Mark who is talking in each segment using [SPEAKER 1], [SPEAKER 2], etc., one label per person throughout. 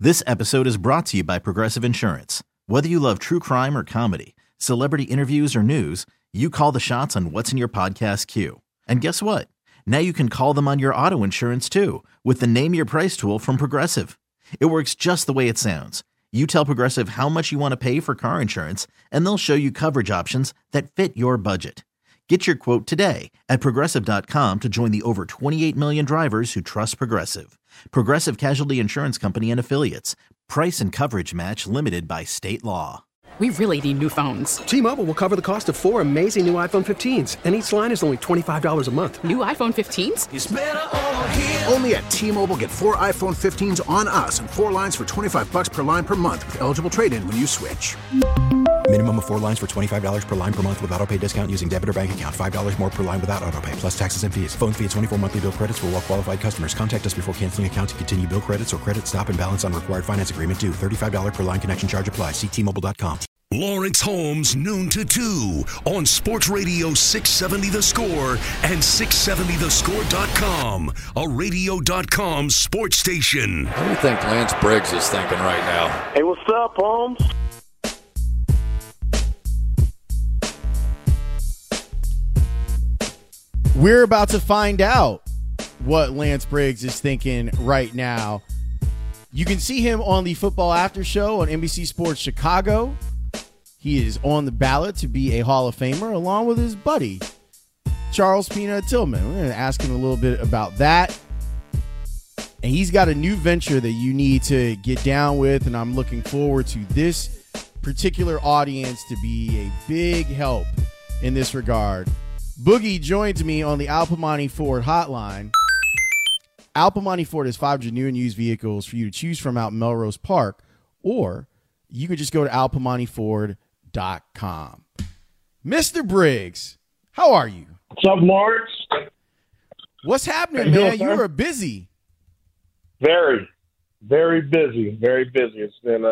[SPEAKER 1] This episode is brought to you by Progressive Insurance. Whether you love true crime or comedy, celebrity interviews or news, you call the shots on what's in your podcast queue. And guess what? Now you can call them on your auto insurance too with the Name Your Price tool from Progressive. It works just the way it sounds. You tell Progressive how much you want to pay for car insurance, and they'll show you coverage options that fit your budget. Get your quote today at Progressive.com to join the over 28 million drivers who trust Progressive. Progressive Casualty Insurance Company and Affiliates. Price and coverage match limited by state law.
[SPEAKER 2] We really need new phones.
[SPEAKER 3] T-Mobile will cover the cost of 4 amazing new iPhone 15s, and each line is only $25 a month.
[SPEAKER 2] New iPhone 15s?
[SPEAKER 4] It's better over here. Only at T-Mobile, get 4 iPhone 15s on us and 4 lines for $25 per line per month with eligible trade-in when you switch.
[SPEAKER 5] Minimum of 4 lines for $25 per line per month with autopay discount using debit or bank account. $5 more per line without autopay, plus taxes and fees. Phone fee at 24 monthly bill credits for well-qualified customers. Contact us before canceling account to continue bill credits or credit stop and balance on required finance agreement due. $35 per line connection charge applies. See T-Mobile.com.
[SPEAKER 6] Lawrence Holmes, noon to 2 on Sports Radio 670 The Score and 670thescore.com, a radio.com sports station.
[SPEAKER 7] What do you think Lance Briggs is thinking right now?
[SPEAKER 8] Hey, what's up, Holmes?
[SPEAKER 9] We're about to find out what Lance Briggs is thinking right now. You can see him on the Football After Show on NBC Sports Chicago. He is on the ballot to be a Hall of Famer along with his buddy, Charles Peanut Tillman. We're going to ask him a little bit about that. And he's got a new venture that you need to get down with, and I'm looking forward to this particular audience to be a big help in this regard. Boogie joins me on the Al Piemonte Ford hotline. Al Piemonte Ford has 500 new and used vehicles for you to choose from out in Melrose Park, or you could just go to alpiemonteford.com. Mr. Briggs, how are you?
[SPEAKER 8] What's up, Lawrence?
[SPEAKER 9] What's happening, man? You are busy.
[SPEAKER 8] Very, very busy. Very busy. It's been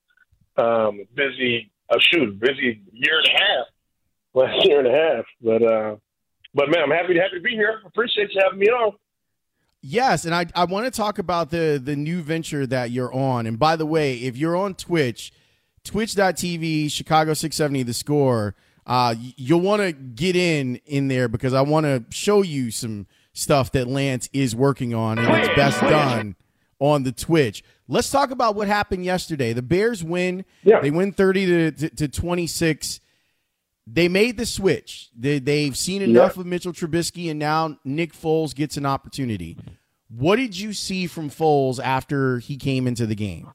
[SPEAKER 8] busy year and a half. Last year and a half. But man, I'm happy to be here. Appreciate you having me on.
[SPEAKER 9] Yes, and I want to talk about the new venture that you're on. And by the way, if you're on Twitch, twitch.tv, Chicago 670 The Score, you'll want to get in there because I want to show you some stuff that Lance is working on, and it's best done on the Twitch. Let's talk about what happened yesterday. The Bears win. Yeah. They win 30 to 26. They made the switch. They've seen enough of Mitchell Trubisky, and now Nick Foles gets an opportunity. What did you see from Foles after he came into the game?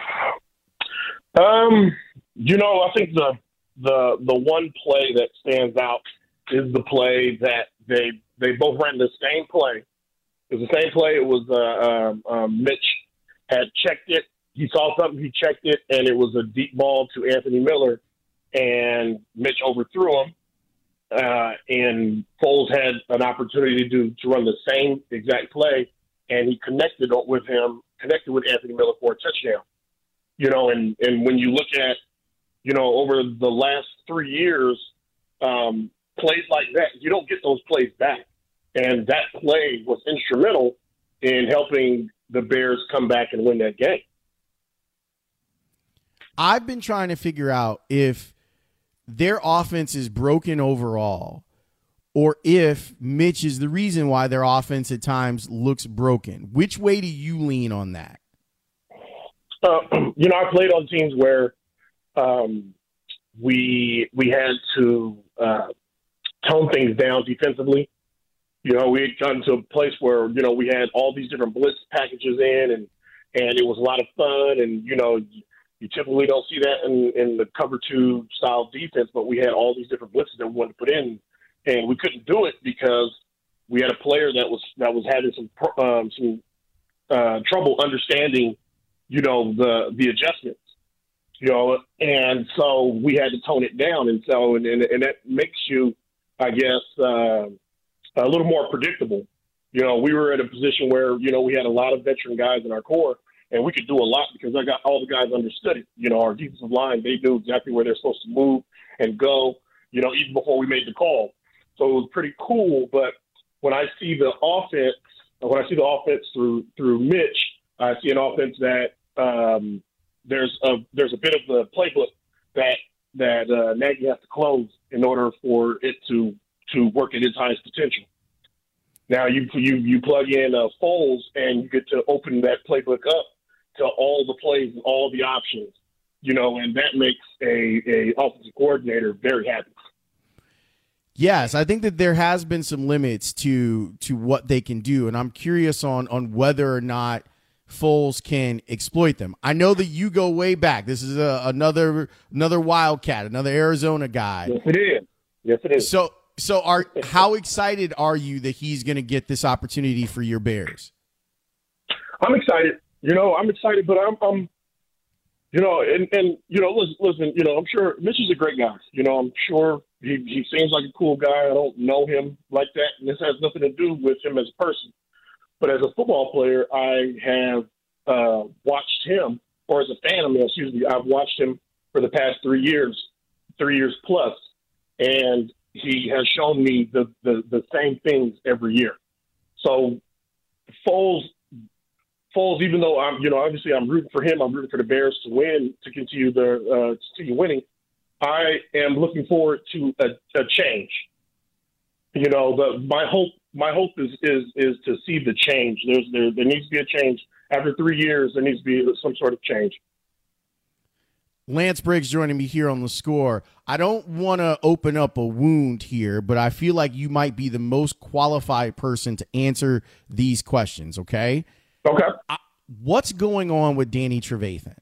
[SPEAKER 8] I think the one play that stands out is the play that they both ran the same play. It was the same play. It was Mitch had checked it. He saw something. He checked it, and it was a deep ball to Anthony Miller. And Mitch overthrew him, and Foles had an opportunity to run the same exact play, and he connected with Anthony Miller for a touchdown. And when you look at, over the last 3 years, plays like that, you don't get those plays back. And that play was instrumental in helping the Bears come back and win that game.
[SPEAKER 9] I've been trying to figure out if their offense is broken overall or if Mitch is the reason why their offense at times looks broken. Which way do you lean on that?
[SPEAKER 8] I played on teams where we had to tone things down defensively. We had gotten to a place where, we had all these different blitz packages in and it was a lot of fun. And, you typically don't see that in the cover 2 style defense, but we had all these different blitzes that we wanted to put in, and we couldn't do it because we had a player that was having some trouble understanding, the adjustments, and so we had to tone it down, and that makes you, I guess, a little more predictable. We were at a position where we had a lot of veteran guys in our core. And we could do a lot because all the guys understood it. Our defensive line, they knew exactly where they're supposed to move and go, even before we made the call. So it was pretty cool. But when I see the offense through Mitch, I see an offense that there's a bit of the playbook that Nagy has to close in order for it to work at its highest potential. Now you plug in Foles and you get to open that playbook up to all the plays and all the options, and that makes a offensive coordinator very happy.
[SPEAKER 9] Yes, I think that there has been some limits to what they can do, and I'm curious on whether or not Foles can exploit them. I know that you go way back. This is another Wildcat, another Arizona guy.
[SPEAKER 8] Yes, it is.
[SPEAKER 9] So how excited are you that he's going to get this opportunity for your Bears?
[SPEAKER 8] I'm excited. I'm excited, but I'm listen, I'm sure Mitch is a great guy. I'm sure he seems like a cool guy. I don't know him like that, and this has nothing to do with him as a person. But as a football player, I have watched him, or as a fan of him, I've watched him for the past 3 years plus, and he has shown me the same things every year. So Foles, even though obviously I'm rooting for him, I'm rooting for the Bears to win, to continue winning. I am looking forward to a change. My hope is to see the change. There needs to be a change. After 3 years, there needs to be some sort of change.
[SPEAKER 9] Lance Briggs joining me here on The Score. I don't want to open up a wound here, but I feel like you might be the most qualified person to answer these questions, okay?
[SPEAKER 8] Okay.
[SPEAKER 9] What's going on with Danny Trevathan?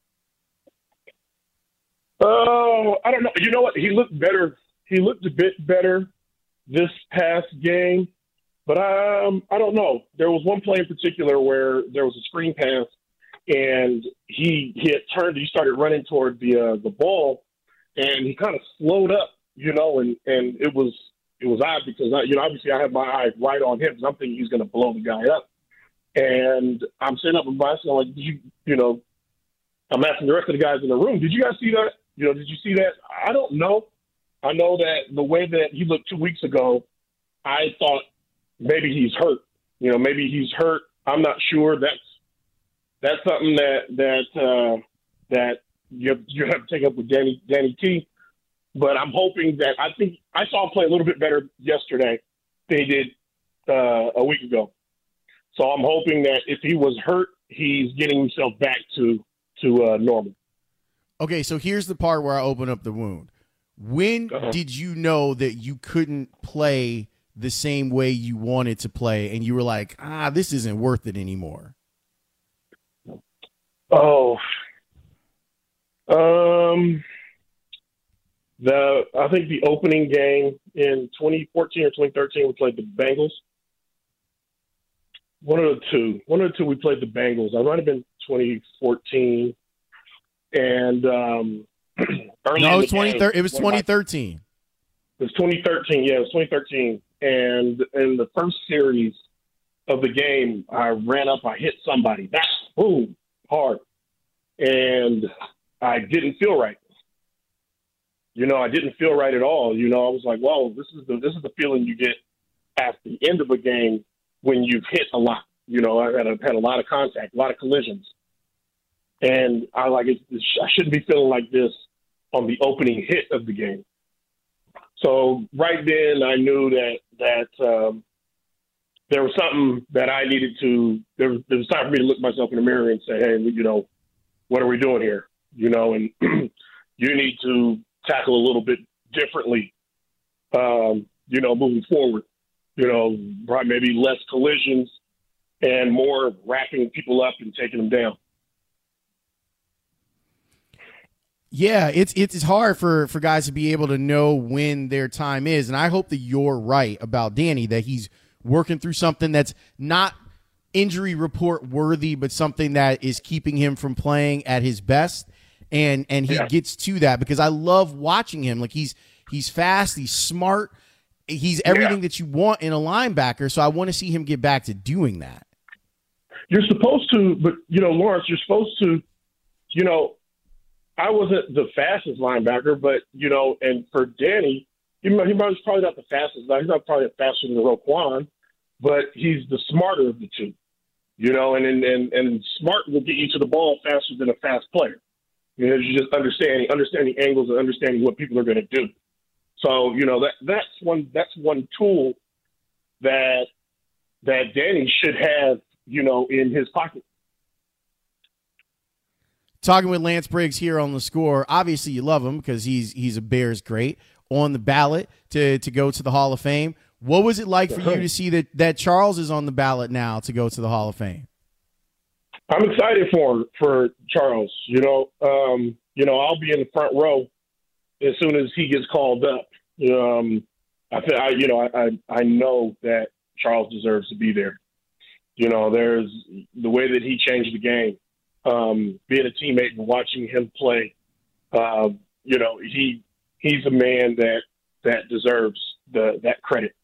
[SPEAKER 8] Oh, I don't know. You know what? He looked better. He looked a bit better this past game, but I don't know. There was one play in particular where there was a screen pass, and he had turned. He started running toward the ball, and he kind of slowed up, and it was odd because obviously I have my eye right on him because I'm thinking he's going to blow the guy up, and I'm sitting up and I'm like, I'm asking the rest of the guys in the room, did you guys see that? Did you see that? I don't know. I know that the way that he looked 2 weeks ago, I thought maybe he's hurt. Maybe he's hurt. I'm not sure. That's something that you have to take up with Danny T. But I'm hoping that I saw him play a little bit better yesterday than he did a week ago. So I'm hoping that if he was hurt, he's getting himself back to normal.
[SPEAKER 9] Okay, so here's the part where I open up the wound. When did you know that you couldn't play the same way you wanted to play, and you were like, this isn't worth it anymore?
[SPEAKER 8] Oh, I think the opening game in 2014 or 2013, we played the Bengals. One of the two we played the Bengals. I might have been 2014. And no,
[SPEAKER 9] it was 2013. It was 2013.
[SPEAKER 8] It was 2013. Yeah, it was 2013. And in the first series of the game, I ran up, I hit somebody, boom, hard, and I didn't feel right. I didn't feel right at all. I was like, well, this is the feeling you get at the end of a game when you've hit a lot. I had a lot of contact, a lot of collisions. And I shouldn't be feeling like this on the opening hit of the game. So right then I knew that there was something that I needed to. There was time for me to look myself in the mirror and say, hey, what are we doing here? And you need to tackle a little bit differently. Moving forward. Probably maybe less collisions and more wrapping people up and taking them down.
[SPEAKER 9] Yeah, it's hard for guys to be able to know when their time is, and I hope that you're right about Danny, that he's working through something that's not injury report worthy, but something that is keeping him from playing at his best, and he gets to that because I love watching him. Like he's fast, he's smart, he's everything that you want in a linebacker. So I want to see him get back to doing that.
[SPEAKER 8] You're supposed to, but Lawrence, you're supposed to, I wasn't the fastest linebacker, but, and for Danny, he's probably not the fastest. He's not probably faster than Roquan, but he's the smarter of the two. and smart will get you to the ball faster than a fast player. You just understanding angles and understanding what people are going to do. So, that's one tool that Danny should have, in his pocket.
[SPEAKER 9] Talking with Lance Briggs here on The Score. Obviously, you love him because he's a Bears great, on the ballot to go to the Hall of Fame. What was it like for you to see that Charles is on the ballot now to go to the Hall of Fame?
[SPEAKER 8] I'm excited for Charles. I'll be in the front row as soon as he gets called up. I know that Charles deserves to be there. There's the way that he changed the game. Being a teammate and watching him play, he's a man that deserves that credit.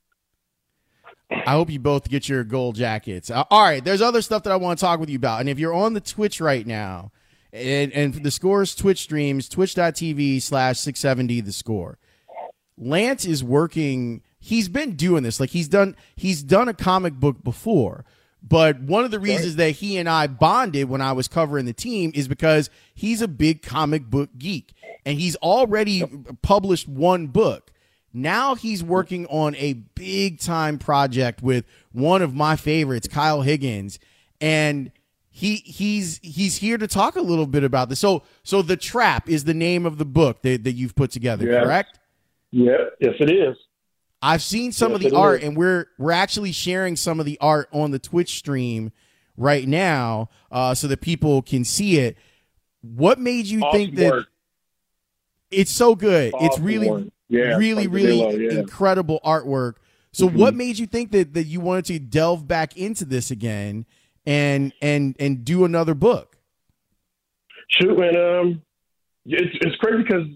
[SPEAKER 9] I hope you both get your gold jackets. All right, there's other stuff that I want to talk with you about. And if you're on the Twitch right now, and The Score's Twitch streams, twitch.tv/670 The Score. Lance is working. He's been doing this. Like he's done a comic book before. But one of the reasons that he and I bonded when I was covering the team is because he's a big comic book geek. And he's already published one book. Now he's working on a big time project with one of my favorites, Kyle Higgins, and he's here to talk a little bit about this. So The Trap is the name of the book that you've put together, correct?
[SPEAKER 8] Yeah, yes it is.
[SPEAKER 9] I've seen some of the art, and we're actually sharing some of the art on the Twitch stream right now, so that people can see it. What made you think that it's so good? It's really. Yeah, really incredible artwork. So what made you think that you wanted to delve back into this again and do another book?
[SPEAKER 8] Shoot, man, it's crazy because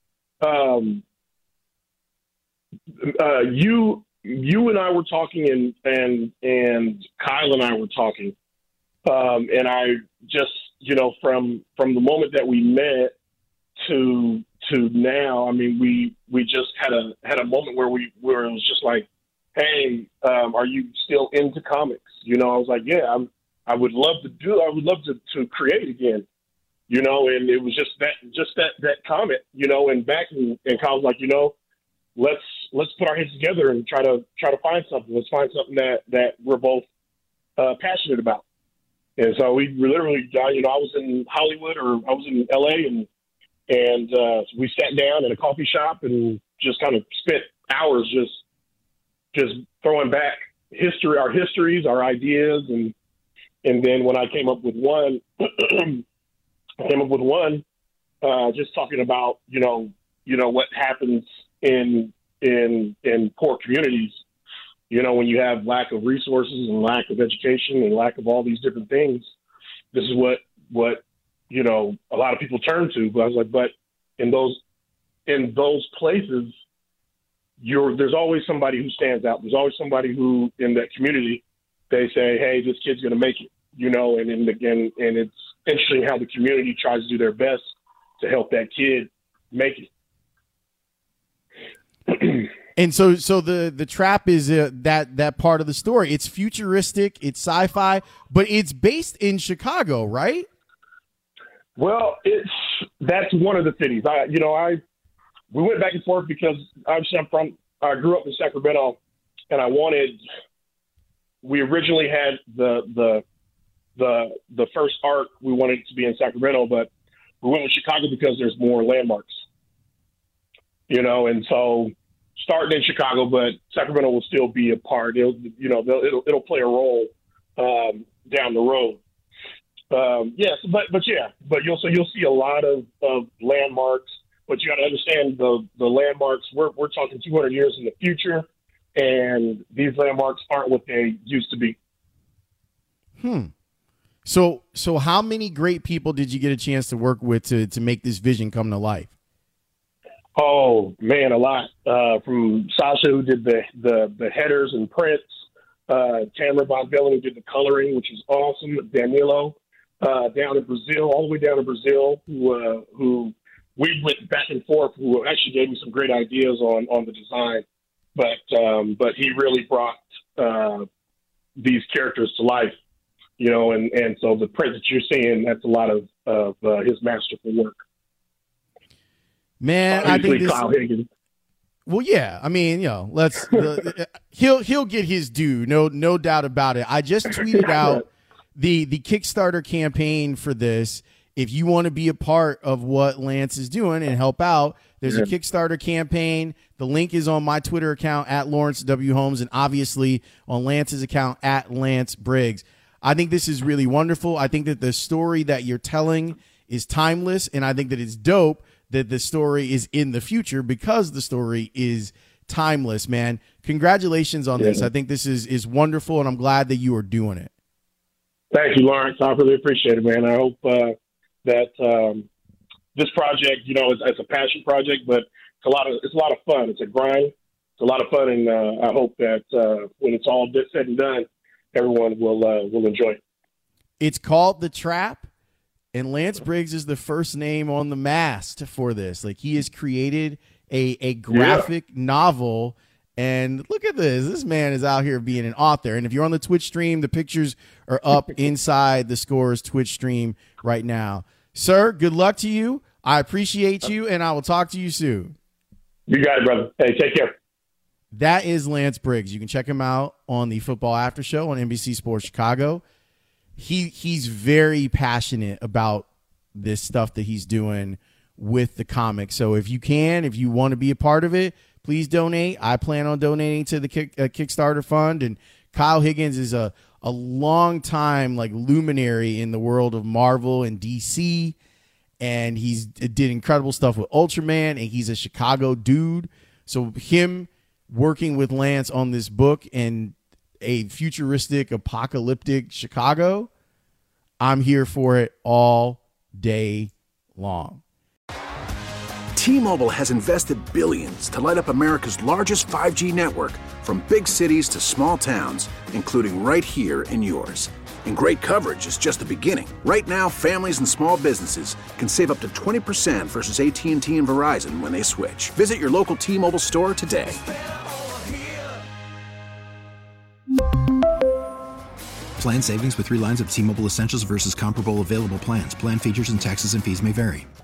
[SPEAKER 8] you and I were talking and Kyle and I were talking, and I just from the moment that we met to now, I mean, we just had a moment where it was just like, hey, are you still into comics? I was like, yeah, I would love to create again, and it was just that comment, and back and Kyle was like, let's put our heads together and try to find something. Let's find something that we're both passionate about. And so we literally, I was in Hollywood or I was in LA and we sat down in a coffee shop and just kind of spent hours just throwing back our histories, our ideas, and then when I came up with one, just talking about what happens in poor communities, when you have lack of resources and lack of education and lack of all these different things. This is what a lot of people turn to. But I was like, but in those places, there's always somebody who stands out. There's always somebody who in that community, they say, hey, this kid's going to make it, and it's interesting how the community tries to do their best to help that kid make it.
[SPEAKER 9] And so the Trap is that part of the story. It's futuristic, it's sci-fi, but it's based in Chicago, right?
[SPEAKER 8] Well, that's one of the cities. We went back and forth because obviously I grew up in Sacramento, and we originally had the first arc. We wanted it to be in Sacramento, but we went with Chicago because there's more landmarks, and so starting in Chicago, but Sacramento will still be a part. It'll play a role down the road. Yes, but you'll see a lot of landmarks, but you got to understand the landmarks. We're talking 200 years in the future, and these landmarks aren't what they used to be.
[SPEAKER 9] So how many great people did you get a chance to work with to make this vision come to life?
[SPEAKER 8] Oh man, a lot. From Sasha, who did the headers and prints, Tamara Bonvilla, who did the coloring, which is awesome. Danilo, down in Brazil, all the way down in Brazil, who we went back and forth, who actually gave me some great ideas on the design. But he really brought these characters to life. you know, and so the print that you're seeing, that's a lot of his masterful work.
[SPEAKER 9] Man,
[SPEAKER 8] obviously,
[SPEAKER 9] I think
[SPEAKER 8] Kyle Higgins.
[SPEAKER 9] Well, yeah. I mean, you know, he'll get his due, no doubt about it. I just tweeted out the Kickstarter campaign for this. If you want to be a part of what Lance is doing and help out, there's a Kickstarter campaign. The link is on my Twitter account at Lawrence W. Holmes, and obviously on Lance's account at Lance Briggs. I think this is really wonderful. I think that the story that you're telling is timeless, and I think that it's dope that the story is in the future because the story is timeless, man. Congratulations on this. I think this is wonderful, and I'm glad that you are doing it.
[SPEAKER 8] Thank you, Lawrence. I really appreciate it, man. I hope that this project, you know, it's a passion project, but it's a lot of fun. It's a grind. It's a lot of fun, and I hope that when it's all said and done, everyone will enjoy it. It's
[SPEAKER 9] called The Trap. And Lance Briggs is the first name on the mast for this. Like, he has created a graphic novel. And look at this. This man is out here being an author. And if you're on the Twitch stream, the pictures are up inside the Scores Twitch stream right now. Sir, good luck to you. I appreciate you, and I will talk to you soon.
[SPEAKER 8] You got it, brother. Hey, take care.
[SPEAKER 9] That is Lance Briggs. You can check him out on the Football After Show on NBC Sports Chicago. He's very passionate about this stuff that he's doing with the comics. So if you want to be a part of it, please donate. I plan on donating to the Kickstarter fund. And Kyle Higgins is a long time like luminary in the world of Marvel and DC. And he's did incredible stuff with Ultraman, and he's a Chicago dude. So him working with Lance on this book and a futuristic, apocalyptic Chicago, I'm here for it all day long.
[SPEAKER 4] T-Mobile has invested billions to light up America's largest 5G network, from big cities to small towns, including right here in yours. And great coverage is just the beginning. Right now, families and small businesses can save up to 20% versus AT&T and Verizon when they switch. Visit your local T-Mobile store today.
[SPEAKER 5] Plan savings with 3 lines of T-Mobile Essentials versus comparable available plans. Plan features and taxes and fees may vary.